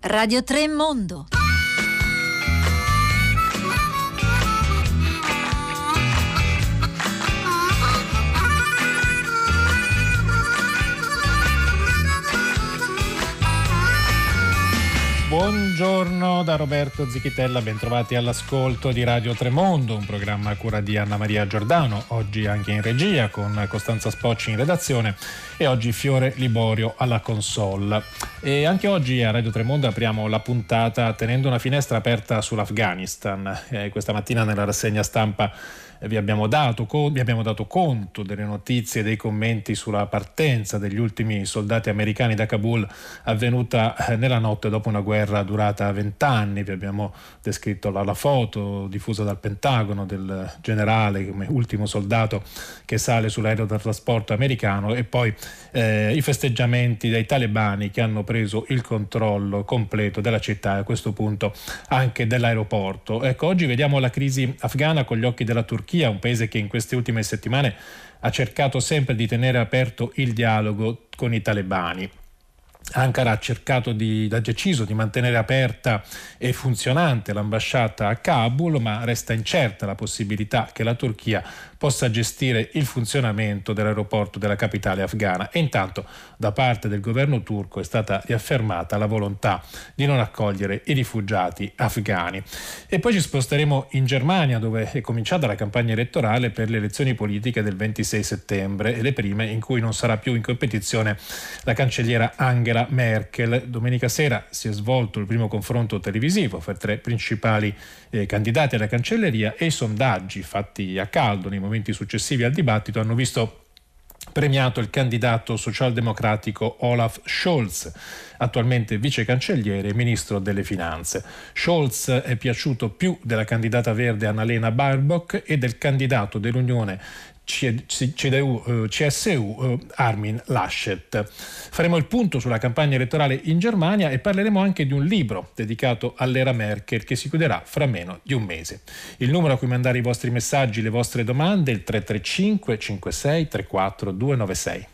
Radio 3 Mondo. Buongiorno da Roberto Zichitella, bentrovati all'ascolto di Radio Tremondo, un programma a cura di Anna Maria Giordano, oggi anche in regia con Costanza Spocci in redazione e oggi Fiore Liborio alla console. E anche oggi a Radio Tremondo apriamo la puntata tenendo una finestra aperta sull'Afghanistan. Questa mattina nella rassegna stampa vi abbiamo dato conto delle notizie e dei commenti sulla partenza degli ultimi soldati americani da Kabul, avvenuta nella notte dopo una guerra durata 20 anni. Vi abbiamo descritto la foto diffusa dal Pentagono del generale come ultimo soldato che sale sull'aereo da trasporto americano e poi i festeggiamenti dei talebani che hanno preso il controllo completo della città e a questo punto anche dell'aeroporto. Ecco, oggi vediamo la crisi afghana con gli occhi della Turchia, un paese che in queste ultime settimane ha cercato sempre di tenere aperto il dialogo con i talebani. Ankara ha deciso di mantenere aperta e funzionante l'ambasciata a Kabul, ma resta incerta la possibilità che la Turchia possa gestire il funzionamento dell'aeroporto della capitale afghana. E intanto da parte del governo turco è stata riaffermata la volontà di non accogliere i rifugiati afghani. E poi ci sposteremo in Germania, dove è cominciata la campagna elettorale per le elezioni politiche del 26 settembre e le prime in cui non sarà più in competizione la cancelliera Angela Merkel. Domenica sera si è svolto il primo confronto televisivo fra i tre principali candidati alla cancelleria e i sondaggi fatti a caldo nei momenti successivi al dibattito hanno visto premiato il candidato socialdemocratico Olaf Scholz, attualmente vice cancelliere e ministro delle finanze. Scholz è piaciuto più della candidata verde Annalena Baerbock e del candidato dell'Unione CSU Armin Laschet. Faremo il punto sulla campagna elettorale in Germania e parleremo anche di un libro dedicato all'era Merkel che si chiuderà fra meno di un mese. Il numero a cui mandare i vostri messaggi, le vostre domande è il 335 56 34 296.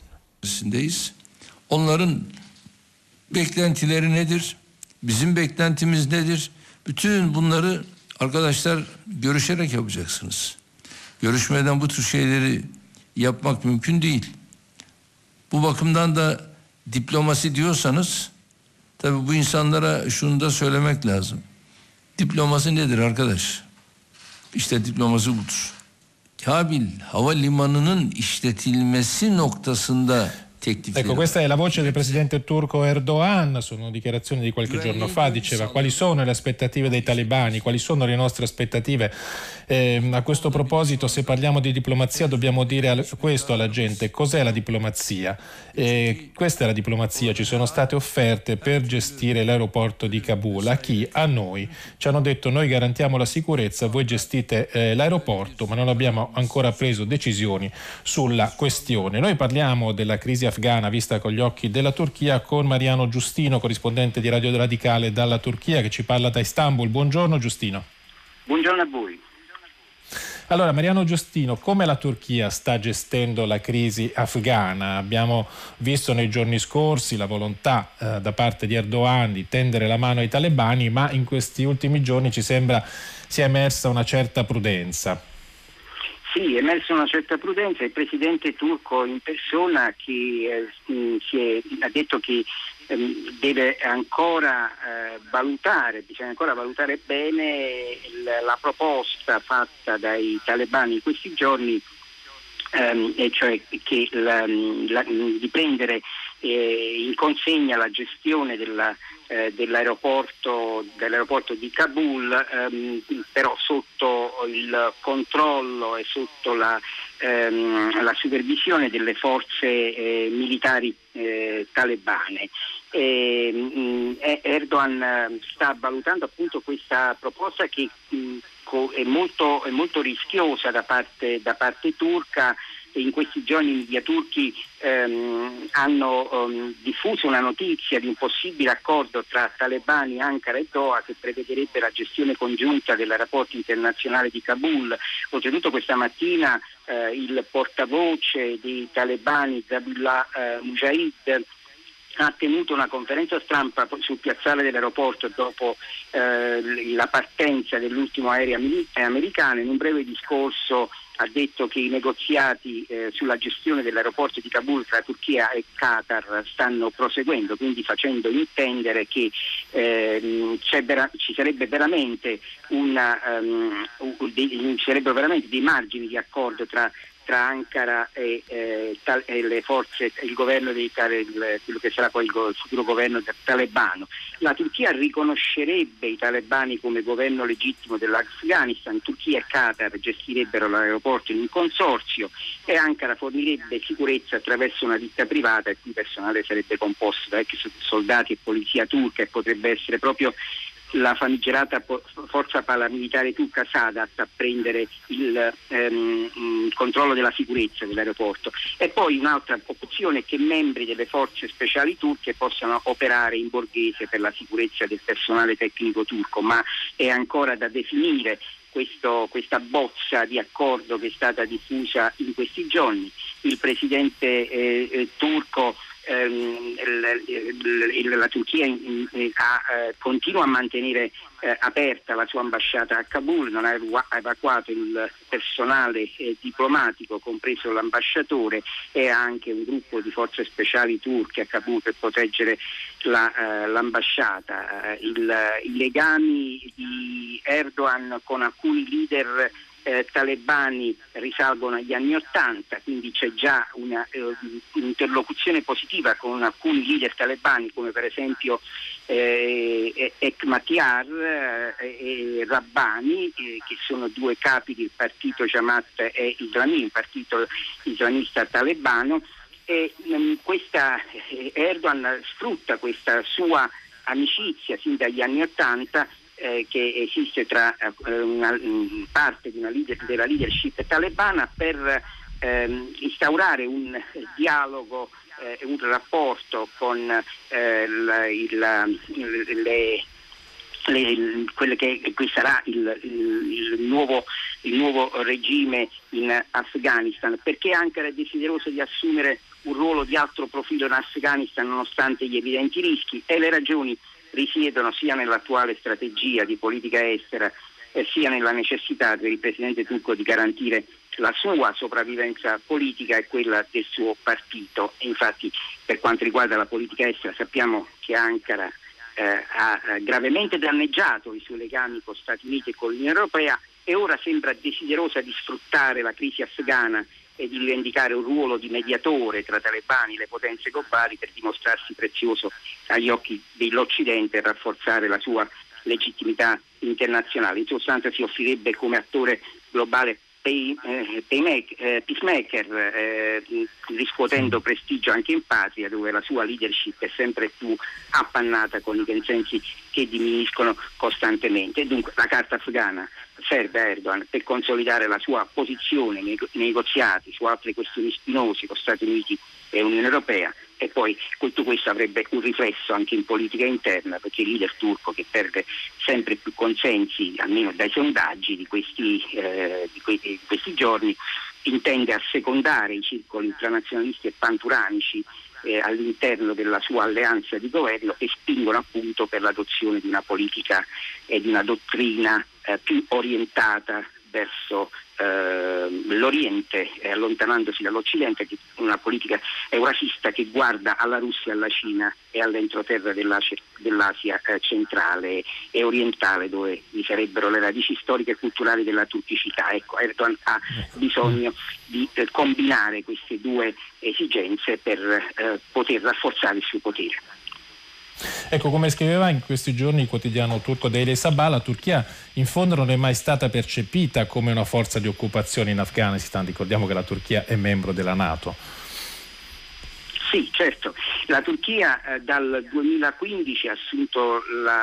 Onların beklentileri nedir? Bizim beklentimiz nedir? Bütün bunları arkadaşlar görüşerek yapacaksınız. Görüşmeden bu tür şeyleri yapmak mümkün değil. Bu bakımdan da diplomasi diyorsanız, tabii bu insanlara şunu da söylemek lazım. Diplomasi nedir arkadaş? İşte diplomasi budur. Kabil havalimanının işletilmesi noktasında Ecco, questa è la voce del presidente turco Erdogan. Sono dichiarazioni di qualche giorno fa. Diceva quali sono le aspettative dei talebani, quali sono le nostre aspettative. A questo proposito, se parliamo di diplomazia, dobbiamo dire questo alla gente: cos'è la diplomazia? Questa è la diplomazia. Ci sono state offerte per gestire l'aeroporto di Kabul. A chi? A noi. Ci hanno detto: noi garantiamo la sicurezza, voi gestite l'aeroporto, ma non abbiamo ancora preso decisioni sulla questione. Noi parliamo della crisi afghana vista con gli occhi della Turchia con Mariano Giustino, corrispondente di Radio Radicale dalla Turchia, che ci parla da Istanbul. Buongiorno Giustino. Buongiorno a voi. Allora, Mariano Giustino, come la Turchia sta gestendo la crisi afghana? Abbiamo visto nei giorni scorsi la volontà da parte di Erdogan di tendere la mano ai talebani, ma in questi ultimi giorni ci sembra sia emersa una certa prudenza. Sì, è emersa una certa prudenza. Il presidente turco in persona che ha detto che deve ancora bisogna ancora valutare bene la proposta fatta dai talebani in questi giorni, e cioè che di prendere in consegna la gestione dell'aeroporto di Kabul, però sotto il controllo e sotto la supervisione delle forze militari talebane. Erdogan sta valutando appunto questa proposta che è molto rischiosa da parte turca. In questi giorni i media turchi hanno diffuso una notizia di un possibile accordo tra talebani, Ankara e Doha che prevederebbe la gestione congiunta dell'aeroporto internazionale di Kabul. Oltretutto questa mattina il portavoce dei talebani Zabihullah Mujahid ha tenuto una conferenza stampa sul piazzale dell'aeroporto dopo la partenza dell'ultimo aereo americano. In un breve discorso ha detto che i negoziati sulla gestione dell'aeroporto di Kabul tra Turchia e Qatar stanno proseguendo, quindi facendo intendere che ci sarebbe veramente dei margini di accordo tra Ankara e le forze, il governo quello che sarà poi il futuro governo talebano. La Turchia riconoscerebbe i talebani come governo legittimo dell'Afghanistan, Turchia e Qatar gestirebbero l'aeroporto in un consorzio e Ankara fornirebbe sicurezza attraverso una ditta privata, il cui personale sarebbe composto da ex soldati e polizia turca, e potrebbe essere proprio la famigerata forza paramilitare turca Sadat a prendere il controllo della sicurezza dell'aeroporto. E poi un'altra opzione è che membri delle forze speciali turche possano operare in borghese per la sicurezza del personale tecnico turco, ma è ancora da definire questa bozza di accordo che è stata diffusa in questi giorni. Il presidente turco, la Turchia continua a mantenere aperta la sua ambasciata a Kabul, non ha evacuato il personale diplomatico, compreso l'ambasciatore, e ha anche un gruppo di forze speciali turche a Kabul per proteggere l'ambasciata. I legami di Erdogan con alcuni leader talebani risalgono agli anni *80, quindi c'è già un'interlocuzione positiva con alcuni leader talebani, come per esempio Hekmatyar e Rabbani, che sono due capi del partito Jamaat e Islami, il partito islamista talebano. E Erdogan sfrutta questa sua amicizia sin dagli anni *80 che esiste tra una parte della leadership talebana per instaurare un dialogo, un rapporto con quello che sarà il nuovo regime in Afghanistan, perché Ankara è desiderosa di assumere un ruolo di alto profilo in Afghanistan nonostante gli evidenti rischi, e le ragioni risiedono sia nell'attuale strategia di politica estera sia nella necessità per il presidente turco di garantire la sua sopravvivenza politica e quella del suo partito. E infatti, per quanto riguarda la politica estera, sappiamo che Ankara ha gravemente danneggiato i suoi legami con Stati Uniti e con l'Unione Europea, e ora sembra desiderosa di sfruttare la crisi afghana e di rivendicare un ruolo di mediatore tra talebani e le potenze globali per dimostrarsi prezioso agli occhi dell'Occidente e rafforzare la sua legittimità internazionale. In sostanza si offrirebbe come attore globale peacemaker, riscuotendo prestigio anche in patria, dove la sua leadership è sempre più appannata con i consensi che diminuiscono costantemente. Dunque la carta afghana serve a Erdogan per consolidare la sua posizione nei negoziati su altre questioni spinose con Stati Uniti e Unione Europea, e poi tutto questo avrebbe un riflesso anche in politica interna, perché il leader turco, che perde sempre più consensi, almeno dai sondaggi di questi giorni, intende assecondare i circoli intranazionalisti e panturanici all'interno della sua alleanza di governo, che spingono appunto per l'adozione di una politica e di una dottrina più orientata verso l'Oriente, allontanandosi dall'Occidente, che una politica eurasista che guarda alla Russia, alla Cina e all'entroterra dell'Asia centrale e orientale, dove vi sarebbero le radici storiche e culturali della turchicità. Ecco, Erdogan ha bisogno di combinare queste due esigenze per poter rafforzare il suo potere. Ecco, come scriveva in questi giorni il quotidiano turco Daily Sabah, la Turchia in fondo non è mai stata percepita come una forza di occupazione in Afghanistan. Ricordiamo che la Turchia è membro della NATO. Sì, certo. La Turchia dal 2015 ha assunto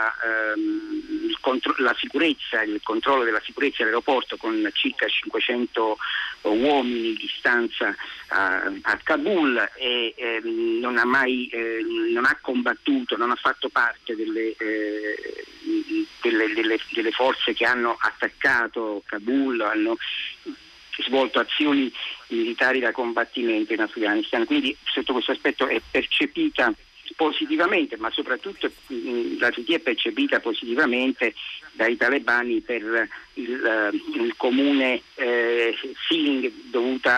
la sicurezza, il controllo della sicurezza dell'aeroporto, con circa 500 uomini di stanza a Kabul, e non ha combattuto, non ha fatto parte delle forze che hanno attaccato Kabul, hanno svolto azioni militari da combattimento in Afghanistan. Quindi sotto questo aspetto è percepita positivamente, ma soprattutto la Turchia è percepita positivamente dai talebani per il comune feeling dovuta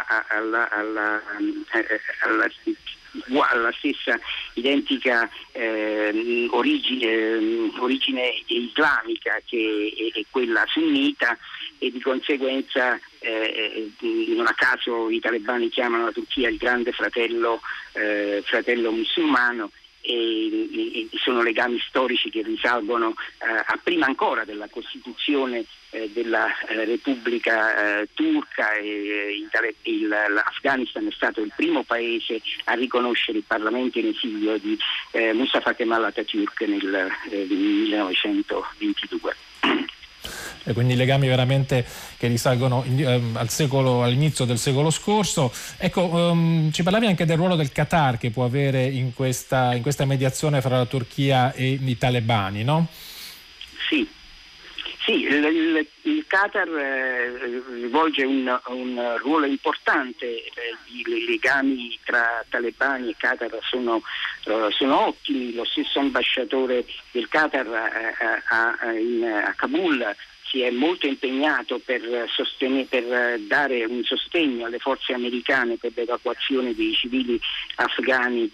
alla stessa identica origine islamica che è quella sunnita, e di conseguenza non a caso i talebani chiamano la Turchia il grande fratello musulmano, e sono legami storici che risalgono a prima ancora della Costituzione della Repubblica Turca. L'Afghanistan è stato il primo paese a riconoscere il Parlamento in esilio di Mustafa Kemal Atatürk nel 1922. E quindi legami veramente che risalgono all'inizio del secolo scorso. Ecco, ci parlavi anche del ruolo del Qatar che può avere in questa mediazione fra la Turchia e i talebani, no? Sì, il Qatar svolge un ruolo importante. I legami tra talebani e Qatar sono ottimi. Lo stesso ambasciatore del Qatar a Kabul si è molto impegnato per dare un sostegno alle forze americane per l'evacuazione dei civili afghani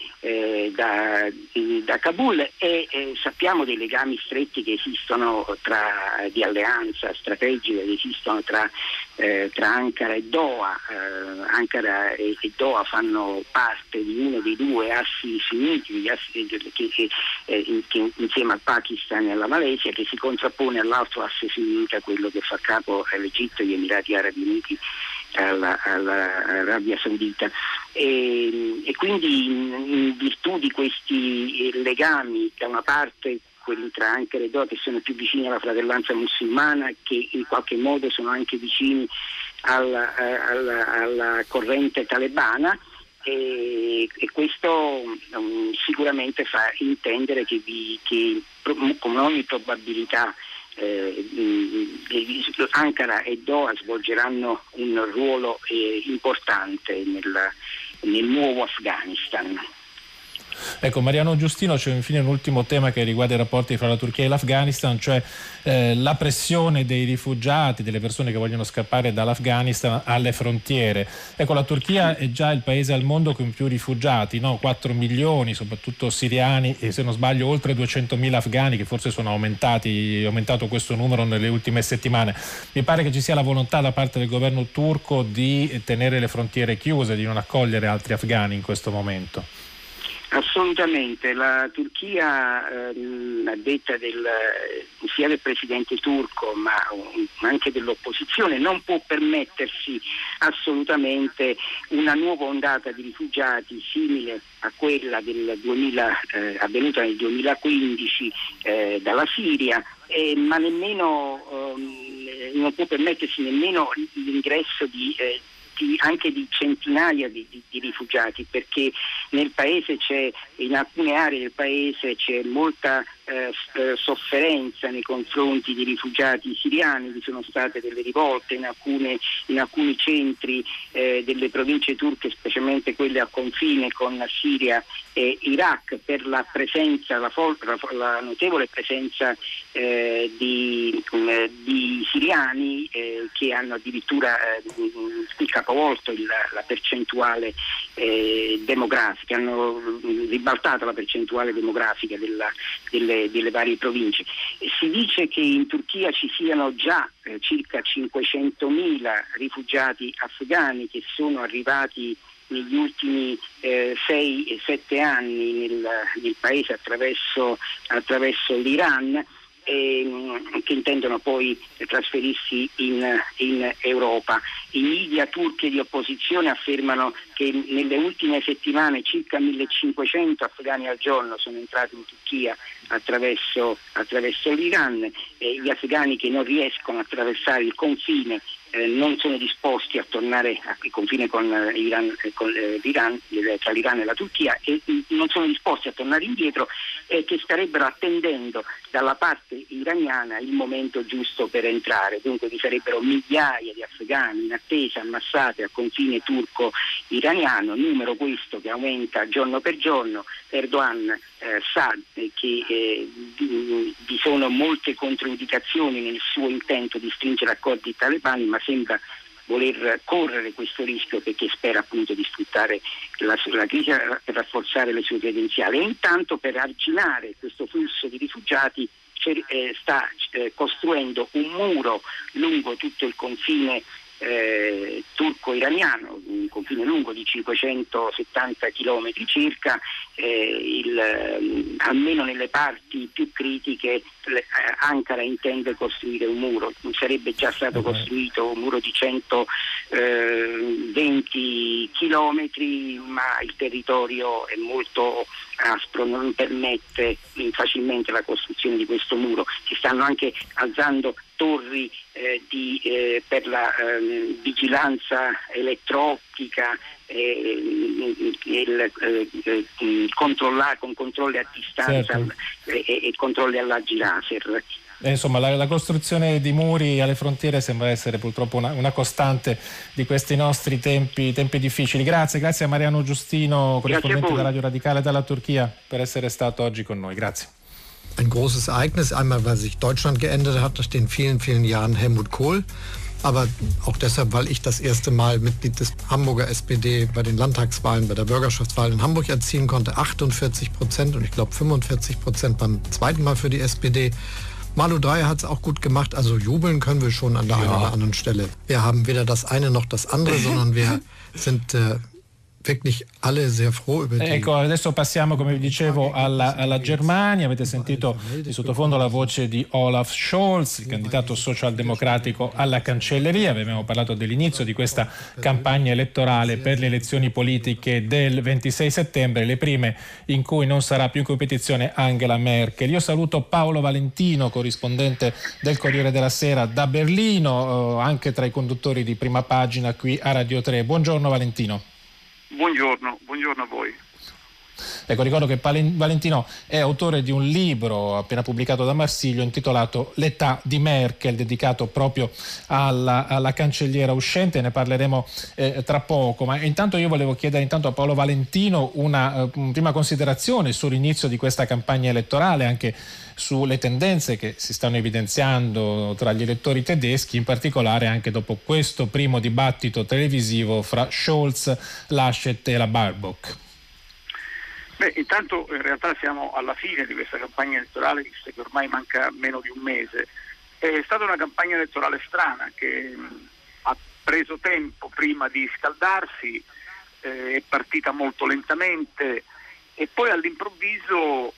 da Kabul, e sappiamo dei legami stretti che esistono di alleanza strategica che esistono tra Ankara e Doha. Ankara e Doha fanno parte di uno dei due assi sunniti, che insieme al Pakistan e alla Malesia, che si contrappone all'altro asse sunnita, quello che fa capo all'Egitto, agli Emirati Arabi Uniti, all'Arabia Saudita, e quindi in virtù di questi legami, da una parte quelli tra Ankara e Doha, che sono più vicini alla fratellanza musulmana, che in qualche modo sono anche vicini alla corrente talebana, e questo sicuramente fa intendere che con ogni probabilità Ankara e Doha svolgeranno un ruolo importante nel nuovo Afghanistan. Ecco, Mariano Giustino, c'è infine un ultimo tema che riguarda i rapporti fra la Turchia e l'Afghanistan, cioè la pressione dei rifugiati, delle persone che vogliono scappare dall'Afghanistan alle frontiere. Ecco, la Turchia è già il paese al mondo con più rifugiati, no? 4 milioni, soprattutto siriani, e se non sbaglio oltre 200.000 afghani, che forse è aumentato questo numero nelle ultime settimane. Mi pare che ci sia la volontà da parte del governo turco di tenere le frontiere chiuse, di non accogliere altri afghani in questo momento. Assolutamente, la Turchia, a detta sia del presidente turco ma anche dell'opposizione, non può permettersi assolutamente una nuova ondata di rifugiati simile a quella avvenuta nel 2015 dalla Siria, ma nemmeno non può permettersi nemmeno l'ingresso anche di centinaia di rifugiati, perché nel paese in alcune aree del paese c'è molta sofferenza nei confronti di rifugiati siriani. Vi sono state delle rivolte in alcuni centri delle province turche, specialmente quelle a confine con Siria e Iraq, per la presenza, la notevole presenza di siriani che hanno addirittura capovolto la percentuale demografica, hanno ribaltato la percentuale demografica delle varie province. Si dice che in Turchia ci siano già circa 500.000 rifugiati afghani che sono arrivati negli ultimi 6-7 anni nel paese attraverso l'Iran, che intendono poi trasferirsi in Europa. I media turchi di opposizione affermano che nelle ultime settimane circa 1.500 afghani al giorno sono entrati in Turchia attraverso l'Iran, e gli afghani che non riescono a attraversare il confine non sono disposti a tornare al confine con l'Iran, tra l'Iran e la Turchia, e non sono disposti a tornare indietro, e che starebbero attendendo dalla parte iraniana il momento giusto per entrare. Dunque vi sarebbero migliaia di afghani in attesa, ammassati al confine turco-iraniano, numero questo che aumenta giorno per giorno. Erdogan sa che vi sono molte controindicazioni nel suo intento di stringere accordi talebani, ma sembra voler correre questo rischio perché spera appunto di sfruttare la crisi per rafforzare le sue credenziali, e intanto per arginare questo flusso di rifugiati sta costruendo un muro lungo tutto il confine turco-iraniano, un confine lungo di 570 chilometri circa. Almeno nelle parti più critiche Ankara intende costruire un muro. Sarebbe già stato costruito un muro di 120 chilometri, ma il territorio è molto aspro, non permette facilmente la costruzione di questo muro. Si stanno anche alzando torri per la vigilanza elettroottica, con controlli a distanza, certo, e controlli a raggi laser. Insomma, la costruzione di muri alle frontiere sembra essere purtroppo una costante di questi nostri tempi difficili. Grazie a Mariano Giustino, corrispondente della Radio Radicale dalla Turchia, per essere stato oggi con noi. Grazie. Ein großes Ereignis, einmal weil sich Deutschland geändert hat nach den vielen, vielen Jahren Helmut Kohl, aber auch deshalb, weil ich das erste Mal Mitglied des Hamburger SPD bei den Landtagswahlen, bei der Bürgerschaftswahl in Hamburg erzielen konnte, 48% und ich glaube 45% beim zweiten Mal für die SPD. Malu Dreyer hat es auch gut gemacht, also jubeln können wir schon an der einen oder anderen Stelle. Wir haben weder das eine noch das andere, sondern wir sind wirklich alle sehr froh über die... Ecco, adesso passiamo, come vi dicevo, alla Germania. Avete sentito di sottofondo la voce di Olaf Scholz, il candidato socialdemocratico alla cancelleria. Abbiamo parlato dell'inizio di questa campagna elettorale per le elezioni politiche del 26 settembre, le prime in cui non sarà più in competizione Angela Merkel. Io saluto Paolo Valentino, corrispondente del Corriere della Sera da Berlino, anche tra i conduttori di Prima Pagina qui a Radio 3. Buongiorno Valentino. Buongiorno a voi. Ecco, ricordo che Valentino è autore di un libro appena pubblicato da Marsilio intitolato L'età di Merkel, dedicato proprio alla cancelliera uscente. Ne parleremo tra poco, ma intanto io volevo chiedere a Paolo Valentino una prima considerazione sull'inizio di questa campagna elettorale, anche sulle tendenze che si stanno evidenziando tra gli elettori tedeschi, in particolare anche dopo questo primo dibattito televisivo fra Scholz, Laschet e la Baerbock. Intanto in realtà siamo alla fine di questa campagna elettorale, visto che ormai manca meno di un mese. È stata una campagna elettorale strana che ha preso tempo prima di scaldarsi, è partita molto lentamente e poi all'improvviso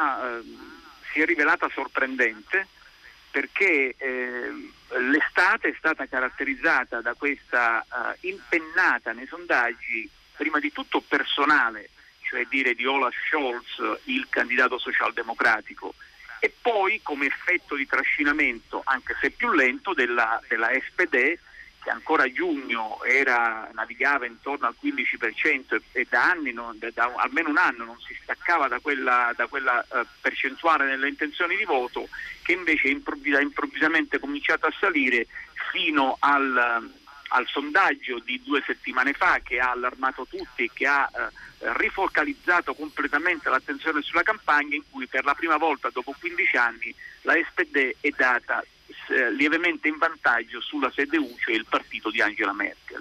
si è rivelata sorprendente, perché l'estate è stata caratterizzata da questa impennata nei sondaggi, prima di tutto personale, cioè dire di Olaf Scholz, il candidato socialdemocratico, e poi come effetto di trascinamento, anche se più lento, della SPD, che ancora a giugno navigava intorno al 15% e da anni, da almeno un anno, non si staccava da quella percentuale nelle intenzioni di voto, che invece ha improvvisamente cominciato a salire fino al sondaggio di 2 settimane fa, che ha allarmato tutti e che ha rifocalizzato completamente l'attenzione sulla campagna, in cui per la prima volta dopo 15 anni la SPD è data lievemente in vantaggio sulla CDU, cioè il partito di Angela Merkel.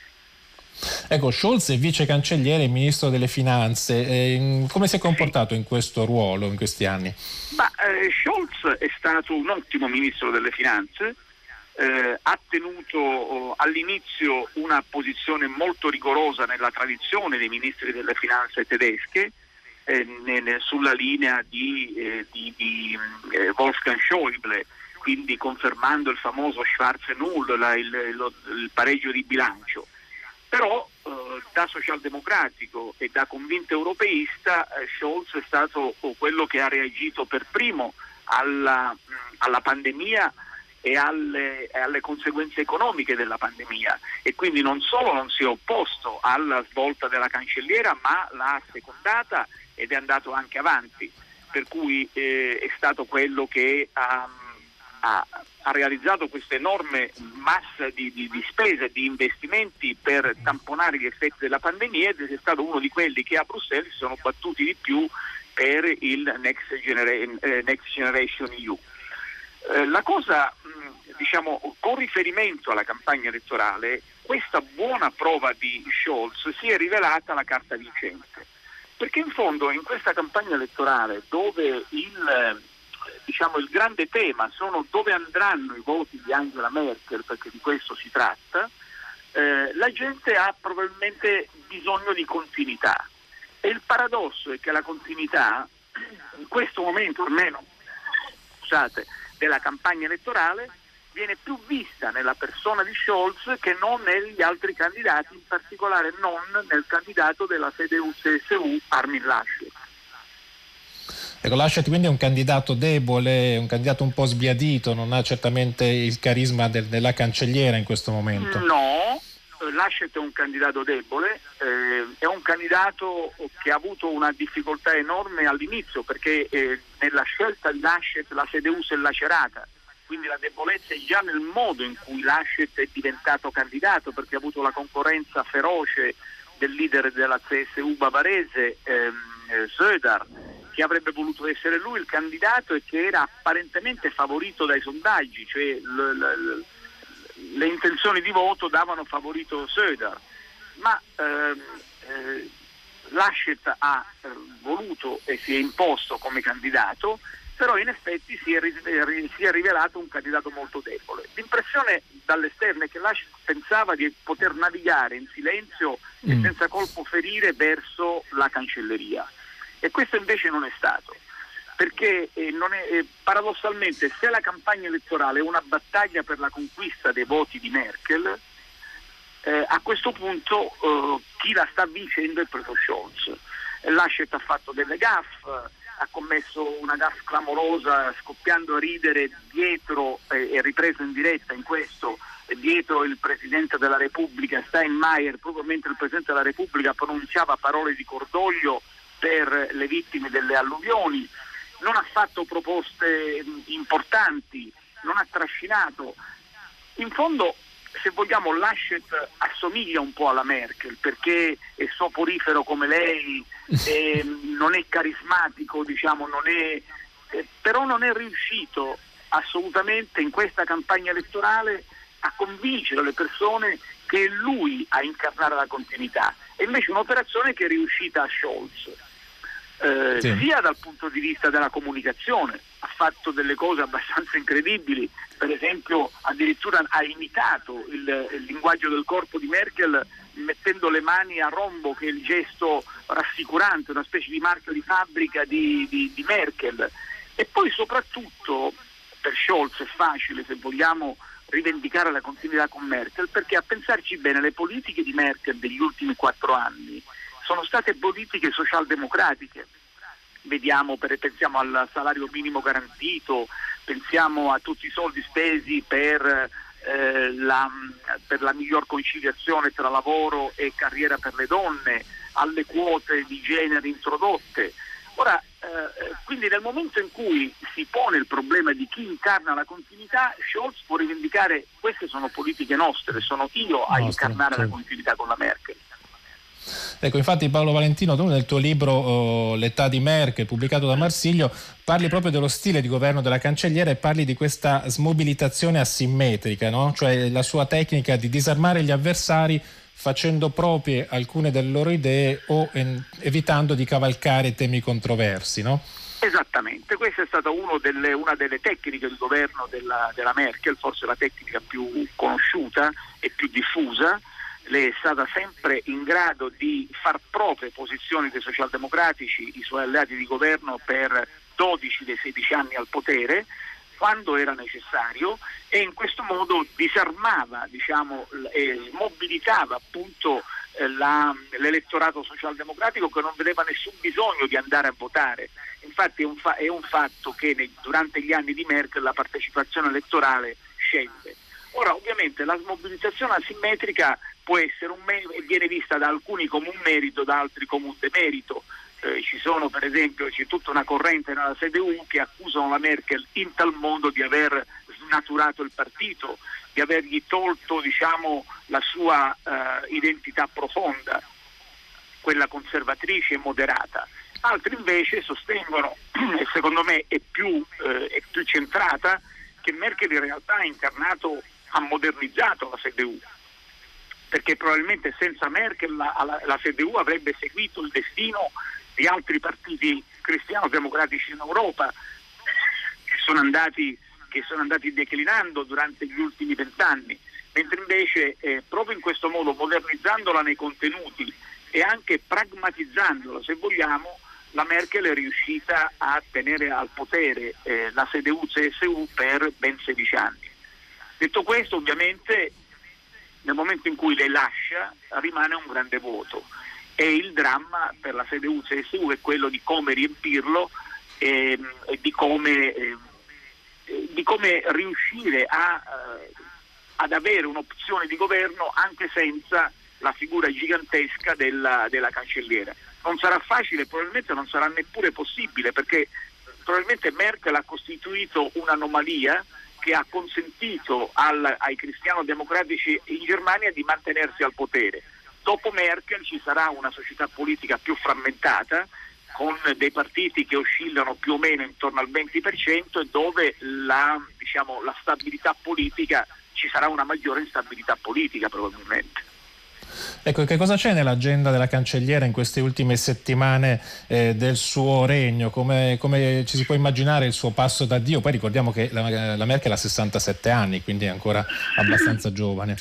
Ecco, Scholz è vice cancelliere e ministro delle finanze. Come si è comportato in questo ruolo in questi anni? Scholz è stato un ottimo ministro delle finanze. Ha tenuto all'inizio una posizione molto rigorosa nella tradizione dei ministri delle finanze tedesche, sulla linea di Wolfgang Schäuble, quindi confermando il famoso Schwarze Null, il pareggio di bilancio. Però da socialdemocratico e da convinto europeista, Scholz è stato quello che ha reagito per primo alla pandemia e alle conseguenze economiche della pandemia, e quindi non solo non si è opposto alla svolta della cancelliera, ma l'ha assecondata ed è andato anche avanti. per cui è stato quello che ha realizzato questa enorme massa di spese, di investimenti per tamponare gli effetti della pandemia, ed è stato uno di quelli che a Bruxelles si sono battuti di più per il Next Generation EU. La cosa, con riferimento alla campagna elettorale, questa buona prova di Scholz si è rivelata la carta vincente, perché in fondo in questa campagna elettorale, dove il grande tema sono dove andranno i voti di Angela Merkel, perché di questo si tratta, la gente ha probabilmente bisogno di continuità, e il paradosso è che la continuità in questo momento, almeno della campagna elettorale, viene più vista nella persona di Scholz che non negli altri candidati, in particolare non nel candidato della CDU-CSU Armin Laschet. Ecco, Laschet quindi è un candidato debole, un candidato un po' sbiadito, non ha certamente il carisma della cancelliera in questo momento. No, Laschet è un candidato debole, è un candidato che ha avuto una difficoltà enorme all'inizio, perché nella scelta di Laschet la CDU si è lacerata, quindi la debolezza è già nel modo in cui Laschet è diventato candidato, perché ha avuto la concorrenza feroce del leader della CSU bavarese, Söder, che avrebbe voluto essere lui il candidato e che era apparentemente favorito dai sondaggi, cioè le intenzioni di voto davano favorito Söder, ma Laschet ha voluto e si è imposto come candidato, però in effetti si è rivelato un candidato molto debole. L'impressione dall'esterno è che Laschet pensava di poter navigare in silenzio e senza colpo ferire verso la cancelleria, e questo invece non è stato, perché paradossalmente, se la campagna elettorale è una battaglia per la conquista dei voti di Merkel, a questo punto chi la sta vincendo è proprio Scholz. Laschet ha fatto delle gaffe, ha commesso una gaffe clamorosa scoppiando a ridere dietro, e ripreso in diretta in questo, dietro il Presidente della Repubblica Steinmeier, proprio mentre il Presidente della Repubblica pronunciava parole di cordoglio per le vittime delle alluvioni. Non ha fatto proposte importanti, non ha trascinato. In fondo, se vogliamo, Laschet assomiglia un po' alla Merkel, perché è soporifero come lei, non è carismatico, però non è riuscito assolutamente in questa campagna elettorale a convincere le persone che è lui a incarnare la continuità. È invece un'operazione che è riuscita a Scholz. Sia dal punto di vista della comunicazione, ha fatto delle cose abbastanza incredibili, per esempio addirittura ha imitato il linguaggio del corpo di Merkel mettendo le mani a rombo, che è il gesto rassicurante, una specie di marchio di fabbrica di Merkel. E poi soprattutto per Scholz è facile, se vogliamo, rivendicare la continuità con Merkel, perché a pensarci bene le politiche di Merkel degli ultimi 4 anni sono state politiche socialdemocratiche. Pensiamo al salario minimo garantito, pensiamo a tutti i soldi spesi per la miglior conciliazione tra lavoro e carriera per le donne, alle quote di genere introdotte. Ora, quindi nel momento in cui si pone il problema di chi incarna la continuità, Scholz può rivendicare: queste sono politiche nostre, sono io a incarnare la continuità con la Merkel. Ecco, infatti Paolo Valentino, tu nel tuo libro L'età di Merkel, pubblicato da Marsilio, parli proprio dello stile di governo della cancelliera e parli di questa smobilitazione asimmetrica, no? Cioè la sua tecnica di disarmare gli avversari facendo proprie alcune delle loro idee o evitando di cavalcare temi controversi, no? Esattamente, questa è stata una delle tecniche di governo della Merkel, forse la tecnica più conosciuta e più diffusa. Lei è stata sempre in grado di far proprie posizioni dei socialdemocratici, i suoi alleati di governo, per 12 dei 16 anni al potere, quando era necessario, e in questo modo disarmava, e mobilitava appunto l'elettorato socialdemocratico, che non vedeva nessun bisogno di andare a votare. Infatti è un fatto che durante gli anni di Merkel la partecipazione elettorale scende. Ora, ovviamente la smobilitazione asimmetrica può essere viene vista da alcuni come un merito, da altri come un demerito. ci sono, per esempio, c'è tutta una corrente nella CDU che accusano la Merkel in tal modo di aver snaturato il partito, di avergli tolto, diciamo, la sua identità profonda, quella conservatrice e moderata. Altri invece sostengono, e secondo me è più centrata, che Merkel in realtà ha modernizzato la CDU, perché probabilmente senza Merkel la CDU avrebbe seguito il destino di altri partiti cristiano-democratici in Europa che sono andati declinando durante gli ultimi 20 anni, mentre invece proprio in questo modo, modernizzandola nei contenuti e anche pragmatizzandola, se vogliamo, la Merkel è riuscita a tenere al potere la CDU-CSU per ben 16 anni. Detto questo, ovviamente nel momento in cui lei lascia rimane un grande vuoto, e il dramma per la CDU-CSU è quello di come riempirlo e di come riuscire ad avere un'opzione di governo anche senza la figura gigantesca della cancelliera. Non sarà facile, probabilmente non sarà neppure possibile, perché probabilmente Merkel ha costituito un'anomalia che ha consentito ai cristiano-democratici in Germania di mantenersi al potere. Dopo Merkel ci sarà una società politica più frammentata, con dei partiti che oscillano più o meno intorno al 20%, e dove la stabilità politica, ci sarà una maggiore instabilità politica probabilmente. Ecco, che cosa c'è nell'agenda della cancelliera in queste ultime settimane del suo regno? Come ci si può immaginare il suo passo d'addio? Poi ricordiamo che la Merkel ha 67 anni, quindi è ancora abbastanza giovane.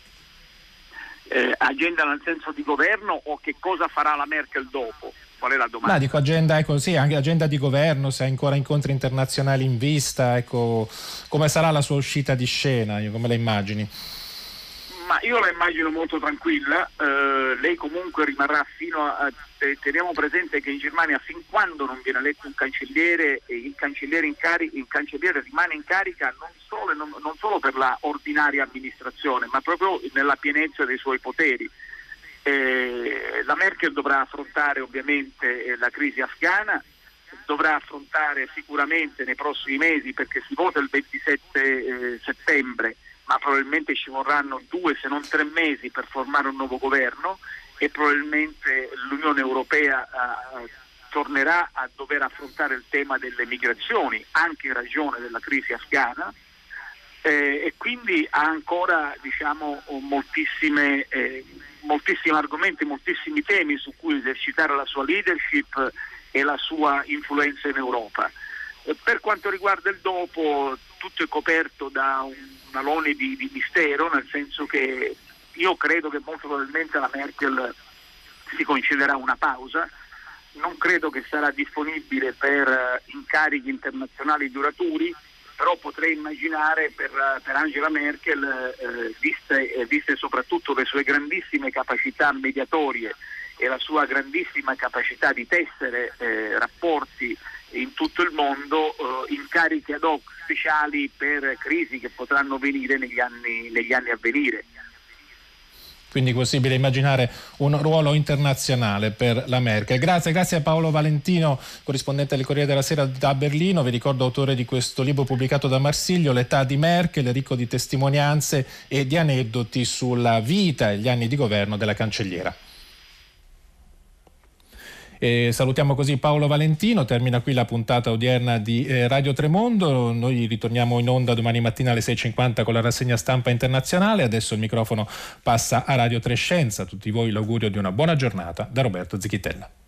Agenda nel senso di governo, o che cosa farà la Merkel dopo? Qual è la domanda? No, dico agenda, ecco, sì, anche agenda di governo, se ha ancora incontri internazionali in vista, ecco, come sarà la sua uscita di scena, come la immagini? Ma io la immagino molto tranquilla, lei comunque rimarrà teniamo presente che in Germania, fin quando non viene eletto un cancelliere, il cancelliere rimane in carica non solo per la ordinaria amministrazione, ma proprio nella pienezza dei suoi poteri. La Merkel dovrà affrontare ovviamente la crisi afghana, dovrà affrontare sicuramente nei prossimi mesi, perché si vota il 27 settembre, ma probabilmente ci vorranno 2 se non 3 mesi per formare un nuovo governo, e probabilmente l'Unione Europea tornerà a dover affrontare il tema delle migrazioni, anche in ragione della crisi afghana, e quindi ha ancora, diciamo, moltissimi argomenti, moltissimi temi su cui esercitare la sua leadership e la sua influenza in Europa. Per quanto riguarda il dopo, tutto è coperto da un alone di mistero, nel senso che io credo che molto probabilmente la Merkel si concederà una pausa, non credo che sarà disponibile per incarichi internazionali duraturi, però potrei immaginare per Angela Merkel, viste soprattutto le sue grandissime capacità mediatorie e la sua grandissima capacità di tessere rapporti in tutto il mondo, incarichi ad hoc speciali per crisi che potranno venire negli anni a venire. Quindi è possibile immaginare un ruolo internazionale per la Merkel. Grazie a Paolo Valentino, corrispondente del Corriere della Sera da Berlino. Vi ricordo autore di questo libro pubblicato da Marsilio, L'età di Merkel, ricco di testimonianze e di aneddoti sulla vita e gli anni di governo della cancelliera. E salutiamo così Paolo Valentino. Termina qui la puntata odierna di Radio Tremondo. Noi ritorniamo in onda domani mattina alle 6.50 con la rassegna stampa internazionale. Adesso il microfono passa a Radio Trescenza. A tutti voi l'augurio di una buona giornata da Roberto Zichitella.